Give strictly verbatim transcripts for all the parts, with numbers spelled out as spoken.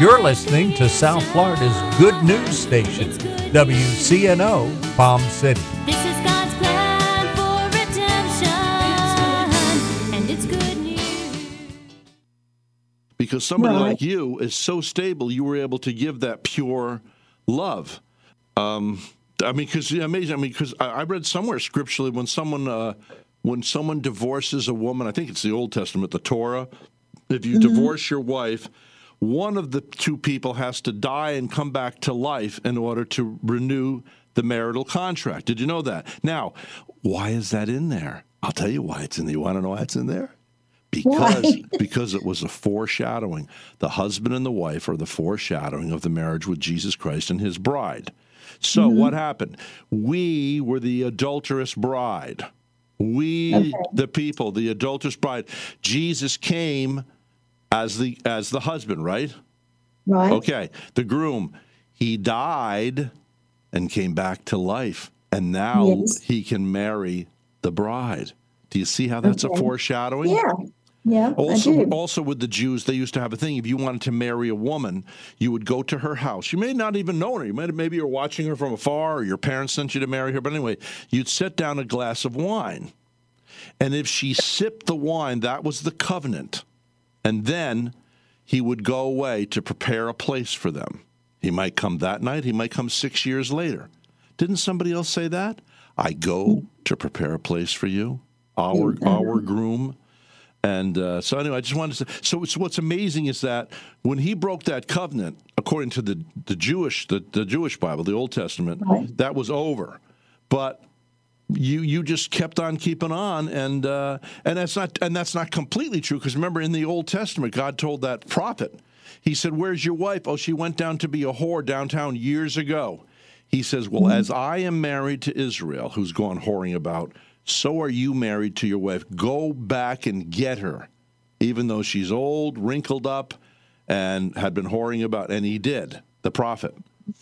You're listening to South Florida's good news station, W C N O, Palm City. This is God's plan for redemption, and it's good news. Because somebody Right. like you is so stable, you were able to give that pure love. Um, I mean, because amazing. I mean, because I, I read somewhere scripturally when someone uh, when someone divorces a woman, I think it's the Old Testament, the Torah. If you Mm-hmm. divorce your wife, one of the two people has to die and come back to life in order to renew the marital contract. Did you know that? Now, why is that in there? I'll tell you why it's in there. You want to know why it's in there? Because Why? because it was a foreshadowing. The husband and the wife are the foreshadowing of the marriage with Jesus Christ and his bride. So Mm-hmm. what happened? We were the adulterous bride. We, Okay. the people, the adulterous bride. Jesus came as the as the husband, right? Right? Okay. The groom, he died and came back to life, and now Yes. he can marry the bride. Do you see how that's Okay. a foreshadowing? Yeah. Yeah, Also, I do. also with the Jews, they used to have a thing. If you wanted to marry a woman, you would go to her house. You may not even know her. You might maybe you're watching her from afar, or your parents sent you to marry her. But anyway, you'd set down a glass of wine, and if she sipped the wine, that was the covenant. And then he would go away to prepare a place for them. He might come that night. He might come six years later. Didn't somebody else say that? I go to prepare a place for you, our Uh-huh. our groom. And uh, so anyway, I just wanted to say, so it's, what's amazing is that when he broke that covenant, according to the, the Jewish the, the Jewish Bible, the Old Testament, Right. that was over. But you you just kept on keeping on, and uh, and that's not and that's not completely true, because remember in the Old Testament, God told that prophet, he said, "Where's your wife?" "Oh, she went down to be a whore downtown years ago." He says, "Well, as I am married to Israel, who's gone whoring about, so are you married to your wife. Go back and get her, even though she's old, wrinkled up, and had been whoring about." And he did, the prophet.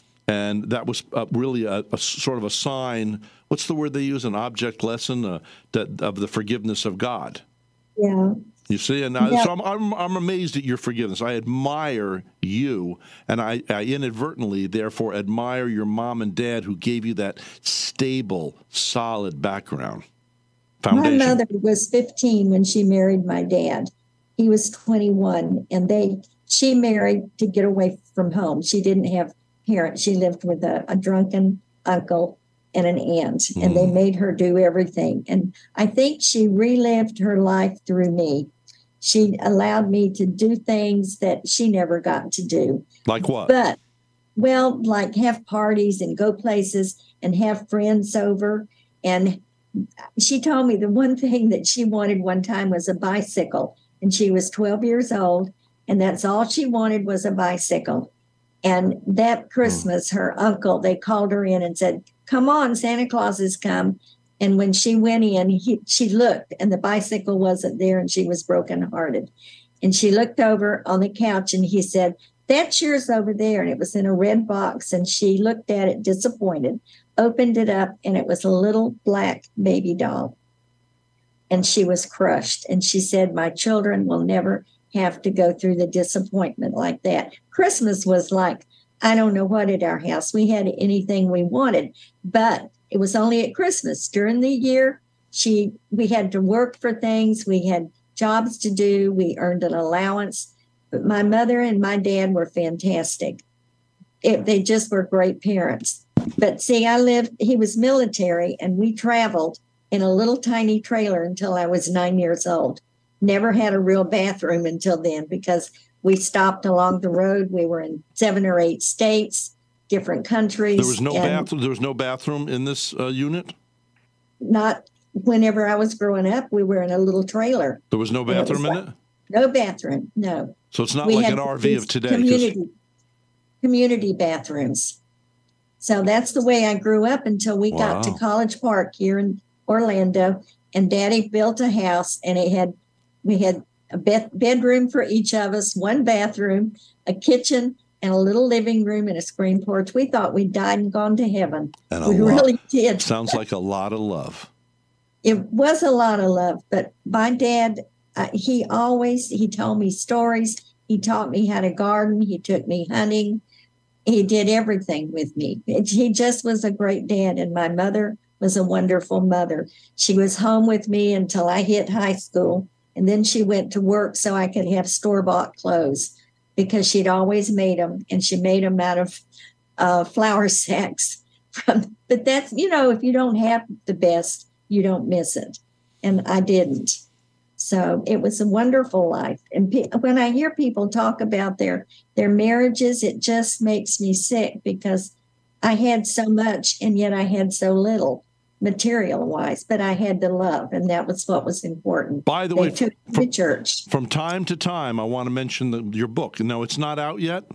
And that was uh, really a, a sort of a sign. What's the word they use? An object lesson uh, that, of the forgiveness of God. Yeah. You see, and I, Yeah. so I'm, I'm I'm amazed at your forgiveness. I admire you, and I, I inadvertently, therefore, admire your mom and dad who gave you that stable, solid background foundation. My mother was fifteen when she married my dad. He was twenty-one, and they she married to get away from home. She didn't have parents. She lived with a, a drunken uncle and an aunt, and they Mm. made her do everything. And I think she relived her life through me. She allowed me to do things that she never got to do. Like what? But, well, like have parties and go places and have friends over. And she told me the one thing that she wanted one time was a bicycle. And she was twelve years old. And that's all she wanted was a bicycle. And that Christmas, her uncle, they called her in and said, "Come on, Santa Claus has come." And when she went in, he, she looked and the bicycle wasn't there, and she was brokenhearted. And she looked over on the couch and he said, "That's yours over there." And it was in a red box. And she looked at it disappointed, opened it up, and it was a little black baby doll. And she was crushed. And she said, "My children will never have to go through the disappointment like that." Christmas was like, I don't know what at our house. We had anything we wanted, but it was only at Christmas. During the year, she we had to work for things. We had jobs to do. We earned an allowance. But my mother and my dad were fantastic. It, they just were great parents. But see, I lived, he was military, and we traveled in a little tiny trailer until I was nine years old. Never had a real bathroom until then, because we stopped along the road. We were in seven or eight states, different countries. There was no and bathroom. There was no bathroom in this uh, unit. Not whenever I was growing up, we were in a little trailer. There was no And it was bathroom in like- it. No bathroom, no. So it's not We like had an R V of these today. 'cause- Community, community bathrooms. So that's the way I grew up until we got to Wow. College Park here in Orlando. And Daddy built a house, and it had we had a bed, bedroom for each of us, one bathroom, a kitchen, and a little living room and a screen porch. We thought we'd died and gone to heaven. And a We lot- really did. Sounds like a lot of love. It was a lot of love, but my dad, uh, he always, he told me stories. He taught me how to garden. He took me hunting. He did everything with me. It- He just was a great dad. And my mother was a wonderful mother. She was home with me until I hit high school. And then she went to work so I could have store-bought clothes because she'd always made them. And she made them out of uh, flour sacks. From, but that's, you know, if you don't have the best, you don't miss it. And I didn't. So it was a wonderful life. And pe- when I hear people talk about their their marriages, it just makes me sick because I had so much and yet I had so little material wise, but I had the love, and that was what was important. By the They way, took me from, to church. from time to time, I want to mention the, your book. No, it's not out yet.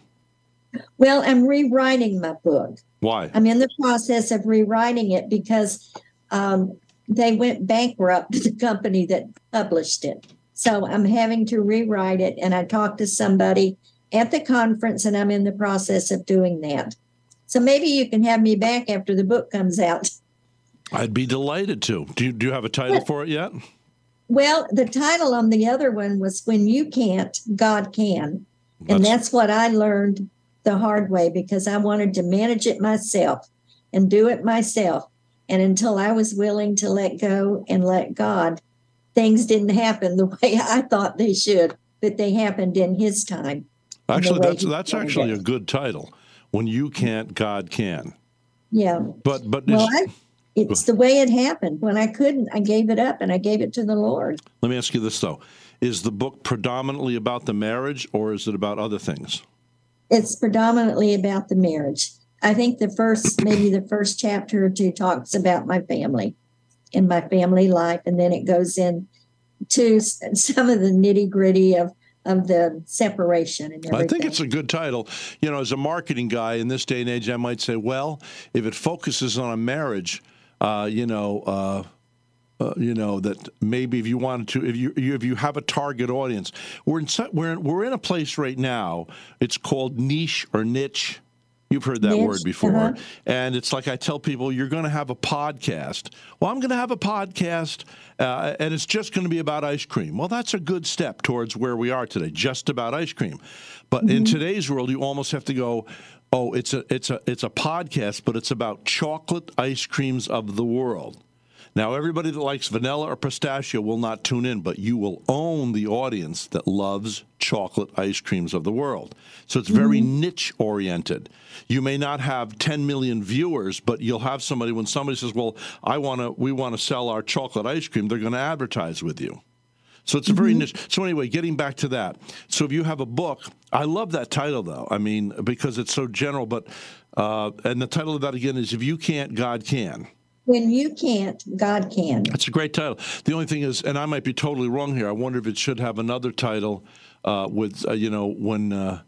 Well, I'm rewriting my book. Why? I'm in the process of rewriting it because um, they went bankrupt, the company that published it. So I'm having to rewrite it. And I talked to somebody at the conference, and I'm in the process of doing that. So maybe you can have me back after the book comes out. I'd be delighted to. Do you, do you have a title for it yet? Well, the title on the other one was When You Can't, God Can. And That's- that's what I learned the hard way because I wanted to manage it myself and do it myself. And until I was willing to let go and let God, things didn't happen the way I thought they should, but they happened in His time. and the Actually, way that's He that's planned actually it. a good title. When you can't, God can. Yeah. But but Well, is- I, it's the way it happened. When I couldn't, I gave it up and I gave it to the Lord. let me ask you this though: is the book predominantly about the marriage, or is it about other things? It's predominantly about the marriage. I think the first, maybe the first chapter or two talks about my family and my family life. And then it goes in to s- some of the nitty gritty of, of the separation and everything. I think it's a good title. You know, as a marketing guy in this day and age, I might say, well, if it focuses on a marriage, uh, you know, uh, uh, you know that maybe if you wanted to, if you, you if you have a target audience, we're in su- we're in, we're in a place right now. It's called niche or niche. You've heard that Niche, word before. uh-huh. And it's like I tell people, you're going to have a podcast. Well, I'm going to have a podcast, uh, and it's just going to be about ice cream. Well, that's a good step towards where we are today, just about ice cream. But in today's world, you almost have to go, oh, it's a it's a it's a podcast, but it's about chocolate ice creams of the world. Now, everybody that likes vanilla or pistachio will not tune in, but you will own the audience that loves chocolate ice creams of the world. So it's very niche oriented. You may not have ten million viewers, but you'll have somebody, when somebody says, well, I want to, we want to sell our chocolate ice cream, they're going to advertise with you. So it's a very niche. So anyway, getting back to that. So if you have a book, I love that title though. I mean, because it's so general, but, uh, and the title of that again is If You Can't, God Can. When you can't, God can. That's a great title. The only thing is, and I might be totally wrong here, I wonder if it should have another title uh, with, uh, you know, when, uh,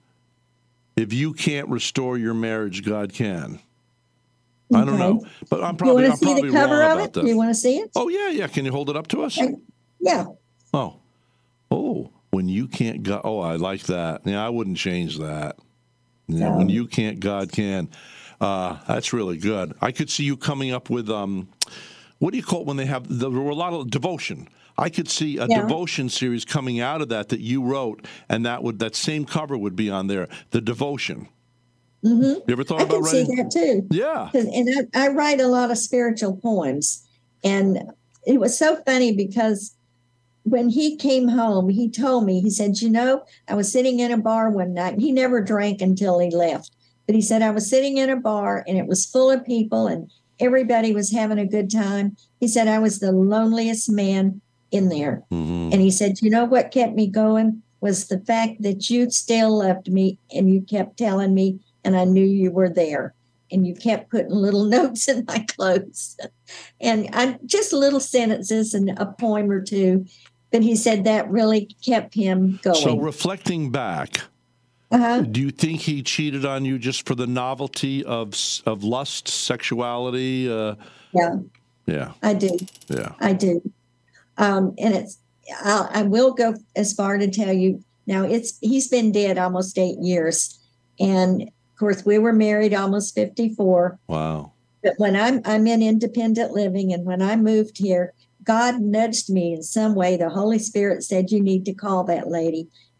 if you can't restore your marriage, God can. I don't Okay. know. But I'm Do you probably, want to I'm see probably the cover wrong of about it? that. Do you want to see it? Oh, yeah, yeah. Can you hold it up to us? Okay. Yeah. Oh. Oh, when you can't, God. Oh, I like that. Yeah, I wouldn't change that. Yeah, No. when you can't, God can. Uh, that's really good. I could see you coming up with, um, what do you call it when they have, there were a lot of devotion. I could see a Yeah. devotion series coming out of that that you wrote, and that would that same cover would be on there, the devotion. Mm-hmm. You ever thought I about can see writing? that too. Yeah. 'Cause- And I, I write a lot of spiritual poems. And it was so funny because when he came home, he told me, he said, you know, I was sitting in a bar one night. He never drank until he left. But he said, I was sitting in a bar and it was full of people and everybody was having a good time. He said, I was the loneliest man in there. Mhm. And he said, you know what kept me going was the fact that you still loved me and you kept telling me, and I knew you were there. And you kept putting little notes in my clothes. And I just little sentences and a poem or two. But he said that really kept him going. So reflecting back, uh-huh. do you think he cheated on you just for the novelty of s- of lust, sexuality? Uh, Yeah, yeah, I do. yeah. I do. Um, and it's, I'll, I will go as far to tell you now it's, he's been dead almost eight years. And of course we were married almost fifty-four. Wow. But when I'm, I'm in independent living and when I moved here, God nudged me in some way. The Holy Spirit said, you need to call that lady.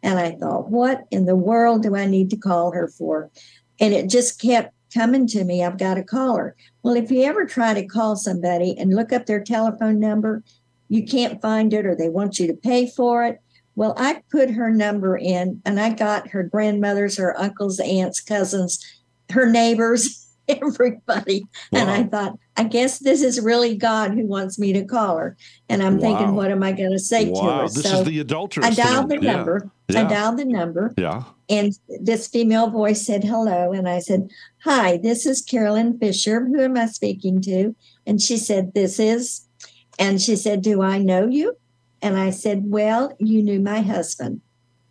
And I thought, what in the world do I need to call her for? And it just kept coming to me, I've got to call her. Well, if you ever try to call somebody and look up their telephone number, you can't find it or they want you to pay for it. Well, I put her number in and I got her grandmothers, her uncles, aunts, cousins, her neighbors, everybody. Wow. And I thought, I guess this is really God who wants me to call her. And I'm wow. thinking, what am I going to say wow. to her? This so is the adulteress. I dialed the yeah. number. Yeah. I dialed the number. Yeah. And this female voice said, hello. And I said, hi, this is Carolyn Fisher. Who am I speaking to? And she said, this is. And she said, do I know you? And I said, well, you knew my husband.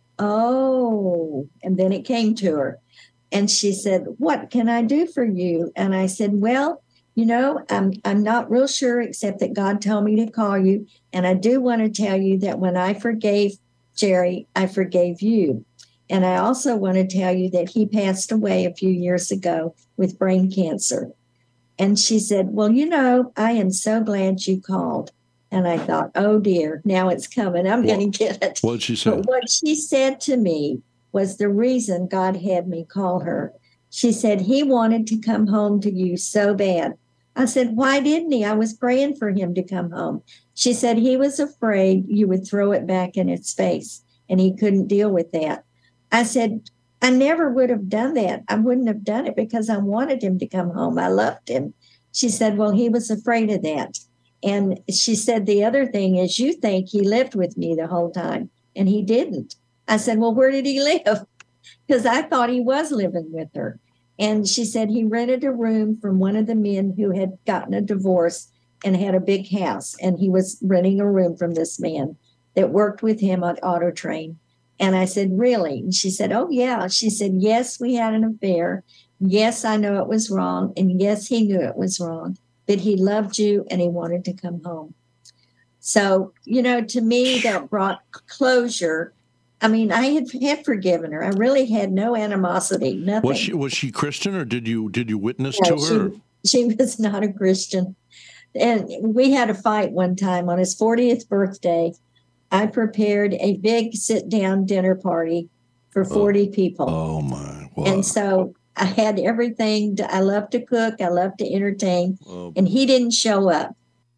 Oh, and then it came to her. And she said, what can I do for you? And I said, well, you know, I'm I'm not real sure, except that God told me to call you. And I do want to tell you that when I forgave Jerry, I forgave you. And I also want to tell you that he passed away a few years ago with brain cancer. And she said, well, you know, I am so glad you called. And I thought, oh, dear, now it's coming. I'm going to get it. What did she say? But what she said to me was the reason God had me call her. She said, he wanted to come home to you so bad. I said, why didn't he? I was praying for him to come home. She said, he was afraid you would throw it back in his face and he couldn't deal with that. I said, I never would have done that. I wouldn't have done it because I wanted him to come home. I loved him. She said, well, he was afraid of that. And she said, the other thing is you think he lived with me the whole time, and he didn't. I said, well, where did he live? Because I thought he was living with her. And she said he rented a room from one of the men who had gotten a divorce and had a big house. And he was renting a room from this man that worked with him on Auto Train. And I said, really? And she said, oh, yeah. She said, yes, we had an affair. Yes, I know it was wrong. And yes, he knew it was wrong. But he loved you and he wanted to come home. So, you know, to me, that brought closure. I mean, I had, had forgiven her. I really had no animosity, nothing. Was she was she Christian, or did you did you witness No, to her? She, she was not a Christian. And we had a fight one time on his fortieth birthday. I prepared a big sit-down dinner party for forty oh. people. Oh, my. Wow. And so I had everything. To, I love to cook. I love to entertain. Oh. And he didn't show up.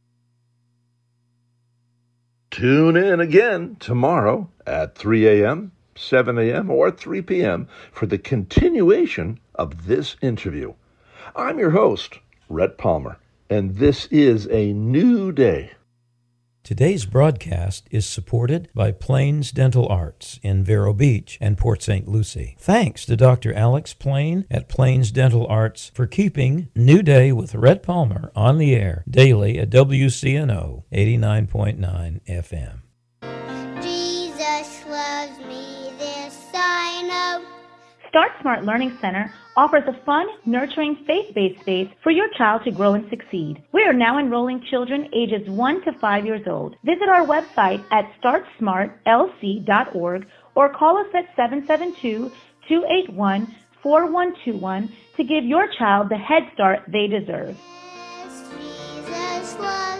Tune in again tomorrow at three a.m., seven a.m., or three p.m. for the continuation of this interview. I'm your host, Rhett Palmer, and this is a new day. Today's broadcast is supported by Plains Dental Arts in Vero Beach and Port Saint Lucie. Thanks to Doctor Alex Plain at Plains Dental Arts for keeping New Day with Rhett Palmer on the air daily at W C N O eighty-nine point nine F M. Jesus loves me, this I know. Start Smart Learning Center offers a fun, nurturing, faith-based space for your child to grow and succeed. We are now enrolling children ages one to five years old. Visit our website at start smart l c dot org or call us at seven seven two, two eight one, four one two one to give your child the head start they deserve. Yes, Jesus loves